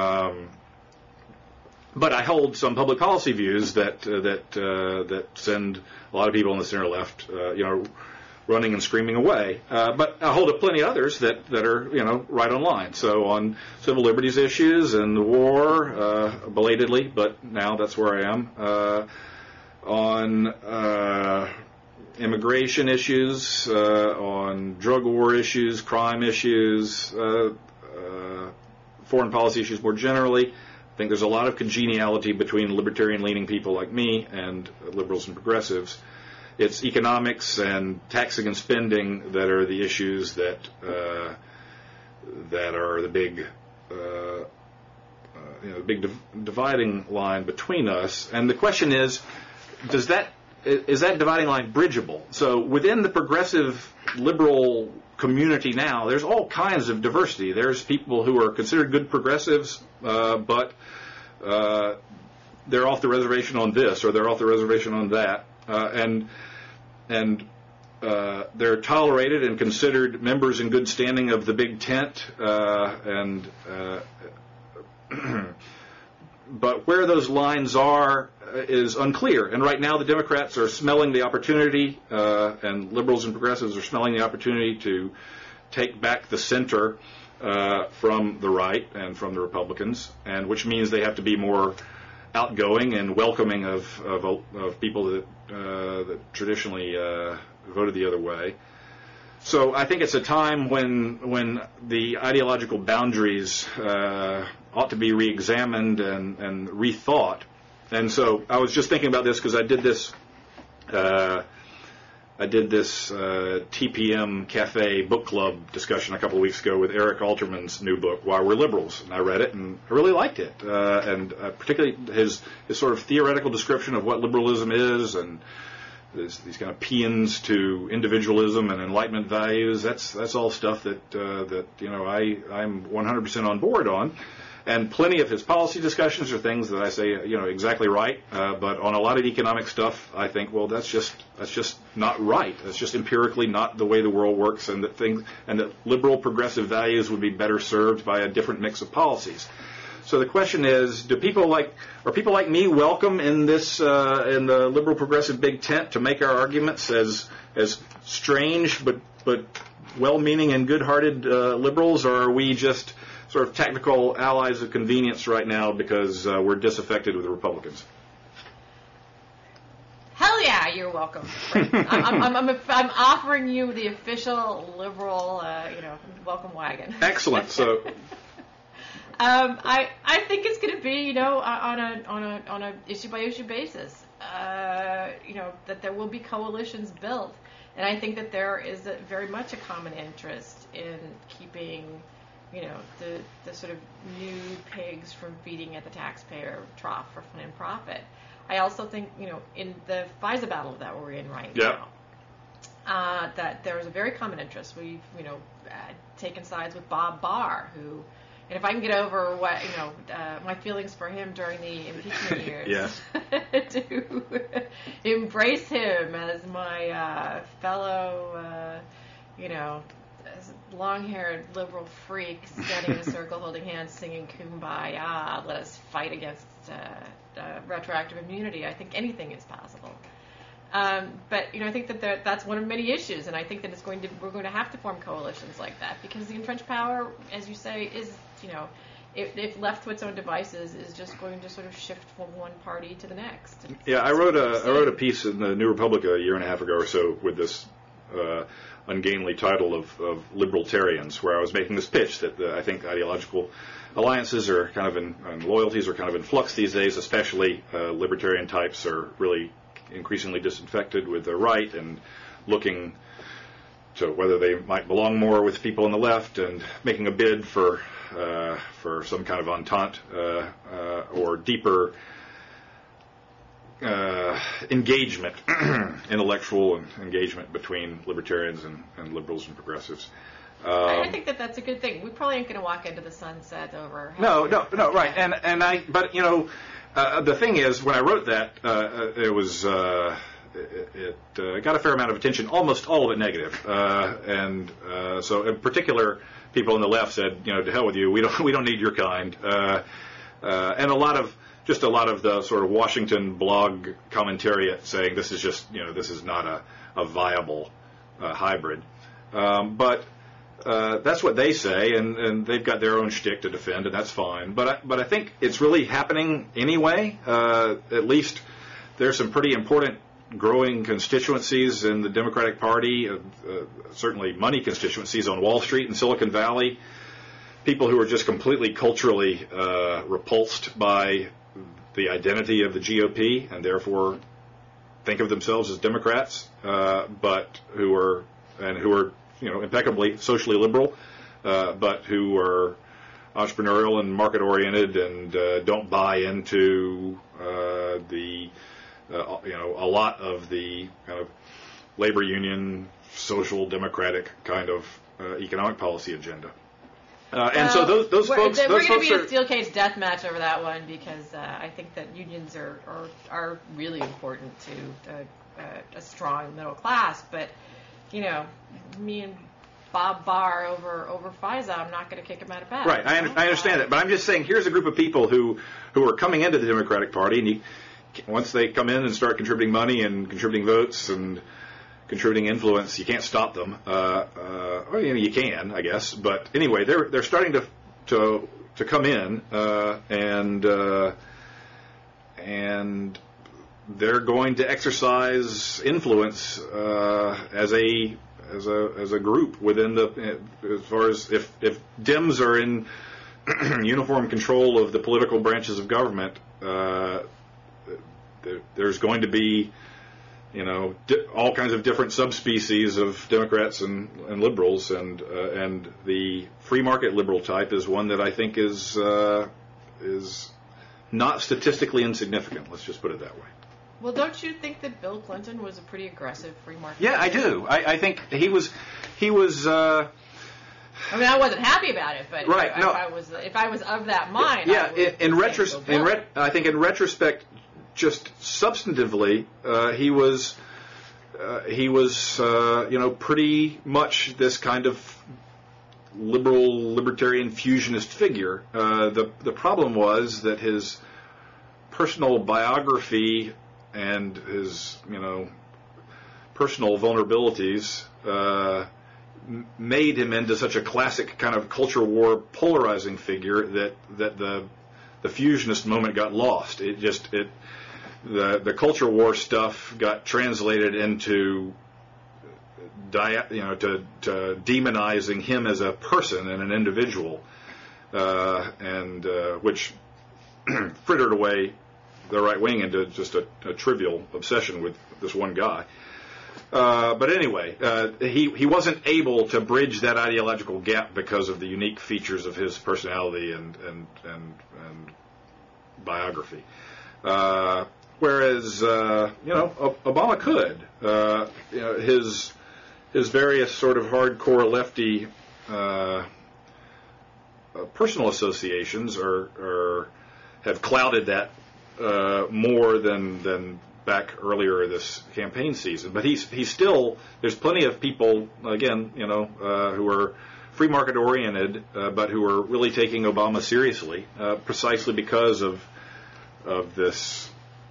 But I hold some public policy views that send a lot of people on the center left, running and screaming away. But I hold up plenty of others that are, right on line. So on civil liberties issues and the war, belatedly, but now that's where I am. On immigration issues, on drug war issues, crime issues, foreign policy issues more generally. I think there's a lot of congeniality between libertarian-leaning people like me and liberals and progressives. It's economics and taxing and spending that are the issues that are the big dividing line between us. And the question is that dividing line bridgeable? So within the progressive liberal community now, there's all kinds of diversity. There's people who are considered good progressives, but they're off the reservation on this, or they're off the reservation on that, and they're tolerated and considered members in good standing of the big tent, but where those lines are is unclear. And right now the Democrats are smelling the opportunity, and liberals and progressives are smelling the opportunity to take back the center from the right and from the Republicans, and which means they have to be more outgoing and welcoming of people that traditionally voted the other way. So I think it's a time when the ideological boundaries ought to be reexamined and rethought. And so I was just thinking about this because I did this TPM Cafe book club discussion a couple of weeks ago with Eric Alterman's new book, Why We're Liberals. And I read it, and I really liked it. And particularly his sort of theoretical description of what liberalism is, and these kind of paeans to individualism and Enlightenment values. That's all stuff that I'm 100% on board on. And plenty of his policy discussions are things that I say, exactly right. But on a lot of economic stuff, I think, well, that's just not right. That's just empirically not the way the world works, and that liberal progressive values would be better served by a different mix of policies. So the question is, are people like me welcome in this in the liberal progressive big tent to make our arguments as strange but well-meaning and good-hearted liberals, or are we just sort of technical allies of convenience right now because we're disaffected with the Republicans? Hell yeah, you're welcome. I'm offering you the official liberal, welcome wagon. Excellent. So, I think it's going to be, on a issue by issue basis. That there will be coalitions built, and I think that there is very much a common interest in keeping the sort of new pigs from feeding at the taxpayer trough for fun and profit. I also think, in the FISA battle that we're in right now, that there is a very common interest. We've, taken sides with Bob Barr, who, and if I can get over what, my feelings for him during the impeachment years, to embrace him as my fellow, long-haired liberal freak standing in a circle holding hands singing Kumbaya, let us fight against retroactive immunity. I think anything is possible. But I think that that's one of many issues, and I think that we're going to have to form coalitions like that, because the entrenched power, as you say, is, if left to its own devices, is just going to sort of shift from one party to the next. I wrote a piece in the New Republic a year and a half ago or so with this ungainly title of libertarians, where I was making this pitch that I think ideological alliances are kind of and loyalties are kind of in flux these days, especially libertarian types are really increasingly disinfected with the right and looking to whether they might belong more with people on the left and making a bid for some kind of entente or deeper engagement, intellectual engagement between libertarians and liberals and progressives. I think that's a good thing. We probably ain't going to walk into the sunset over. No, right. But the thing is, when I wrote that, it was it got a fair amount of attention, almost all of it negative, and so in particular, people on the left said, to hell with you. We don't need your kind, and a lot of the sort of Washington blog commentariat saying this is just, this is not a viable hybrid. But that's what they say, and they've got their own shtick to defend, and that's fine. But I think it's really happening anyway. At least there's some pretty important growing constituencies in the Democratic Party, certainly money constituencies on Wall Street and Silicon Valley, people who are just completely culturally repulsed by the identity of the GOP and therefore think of themselves as Democrats, but who are impeccably socially liberal, but who are entrepreneurial and market oriented and don't buy into a lot of the kind of labor union, social democratic kind of economic policy agenda. And so those folks, we're going to be a steel cage death match over that one because I think that unions are really important to a strong middle class. But me and Bob Barr over FISA, I'm not going to kick him out of bed. Right, I understand that, but I'm just saying here's a group of people who are coming into the Democratic Party, and once they come in and start contributing money and contributing votes and contributing influence, you can't stop them. Or you can, I guess. But anyway, they're starting to come in, and they're going to exercise influence as a group within as far as if Dems are in uniform control of the political branches of government, there's going to be all kinds of different subspecies of Democrats and liberals, and the free market liberal type is one that I think is not statistically insignificant. Let's just put it that way. Well, don't you think that Bill Clinton was a pretty aggressive free market? Yeah, I do. I think he was. I mean, I wasn't happy about it, but right, if I was of that mind, yeah. I think in retrospect, just substantively, he was pretty much this kind of libertarian fusionist figure. The problem was that his personal biography and his personal vulnerabilities made him into such a classic kind of culture war polarizing figure that the fusionist moment got lost. The culture war stuff got translated into to demonizing him as a person and an individual, and which frittered away the right wing into just a trivial obsession with this one guy. But anyway, he wasn't able to bridge that ideological gap because of the unique features of his personality and biography. Whereas Obama could. His various sort of hardcore lefty personal associations have clouded that more than back earlier this campaign season. But he's still, there's plenty of people, again, who are free market oriented, but who are really taking Obama seriously, precisely because of this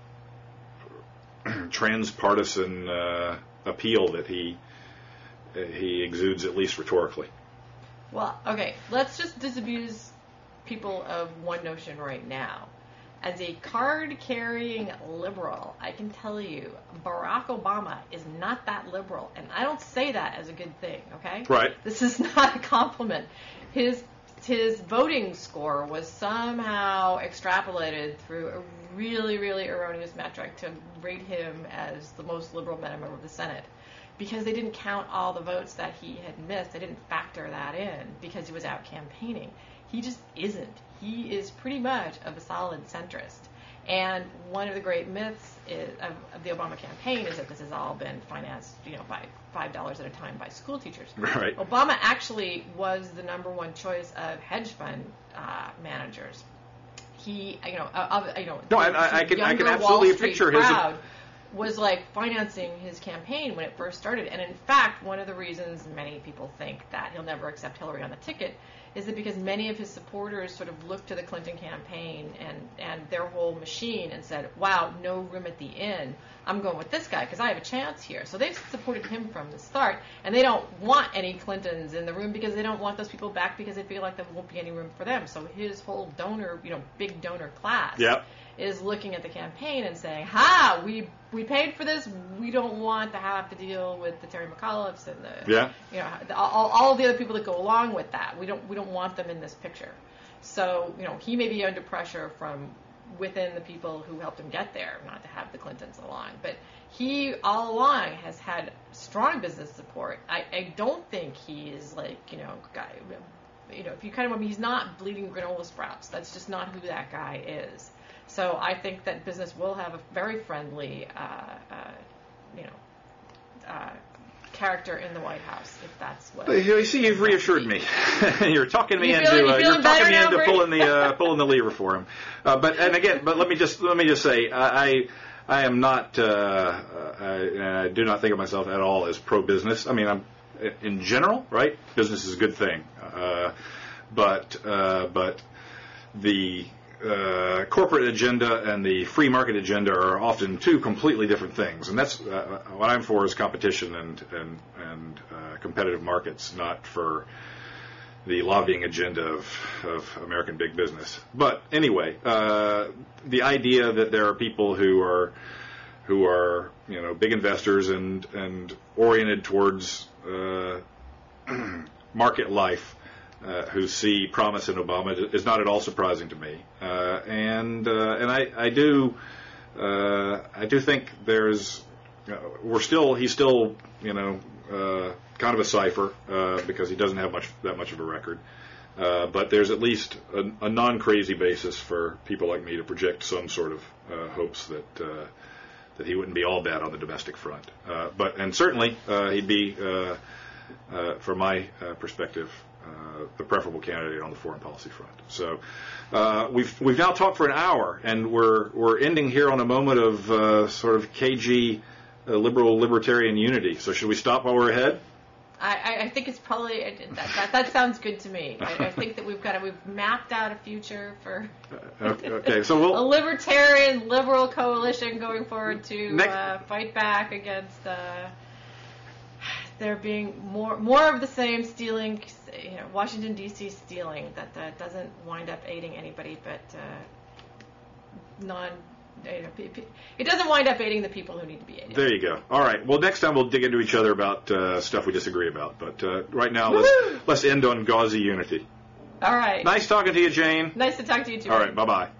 transpartisan appeal that he exudes, at least rhetorically. Well, okay, let's just disabuse people of one notion right now. As a card-carrying liberal, I can tell you Barack Obama is not that liberal, and I don't say that as a good thing, okay? Right. This is not a compliment. His voting score was somehow extrapolated through a really, really erroneous metric to rate him as the most liberal member of the Senate, because they didn't count all the votes that he had missed. They didn't factor that in because he was out campaigning. He just isn't. He is pretty much of a solid centrist. And one of the great myths of the Obama campaign is that this has all been financed, by $5 at a time by school teachers. Right. Obama actually was the number one choice of hedge fund managers. He, No, I can absolutely picture his crowd was like financing his campaign when it first started. And in fact, one of the reasons many people think that he'll never accept Hillary on the ticket is that because many of his supporters sort of looked to the Clinton campaign and their whole machine and said, wow, no room at the inn, I'm going with this guy because I have a chance here. So they've supported him from the start, and they don't want any Clintons in the room because they don't want those people back because they feel like there won't be any room for them. So his whole donor, big donor class is looking at the campaign and saying, ha, we paid for this, we don't want to have to deal with the Terry McAuliffes and all of the other people that go along with that. We don't want them in this picture. So, he may be under pressure from within the people who helped him get there, not to have the Clintons along. But he, all along, has had strong business support. I don't think he is guy, if you kind of, he's not bleeding granola sprouts. That's just not who that guy is. So I think that business will have a very friendly, character in the White House, if that's what. You see, you've reassured me. You're talking me into pulling the lever for him. But let me just say, I am not. I do not think of myself at all as pro-business. I mean, I'm in general, right? Business is a good thing, but the corporate agenda and the free market agenda are often two completely different things, and that's what I'm for is competition and competitive markets, not for the lobbying agenda of American big business. But anyway, the idea that there are people who are big investors and oriented towards market life, who see promise in Obama is not at all surprising to me, and I do think there's he's still kind of a cipher because he doesn't have that much of a record, but there's at least a non-crazy basis for people like me to project some sort of hopes that he wouldn't be all bad on the domestic front, and certainly he'd be from my perspective the preferable candidate on the foreign policy front. So we've now talked for an hour, and we're ending here on a moment of sort of cagey liberal libertarian unity. So should we stop while we're ahead? I think it's probably that sounds good to me. I think that we've mapped out a future for okay. So a libertarian liberal coalition going forward to fight back against there being more of the same stealing, Washington D.C. stealing that doesn't wind up aiding anybody but it doesn't wind up aiding the people who need to be aided. There you go. All right. Well, next time we'll dig into each other about stuff we disagree about. But right now, let's end on gauzy unity. All right. Nice talking to you, Jane. Nice to talk to you too. All right. Bye-bye.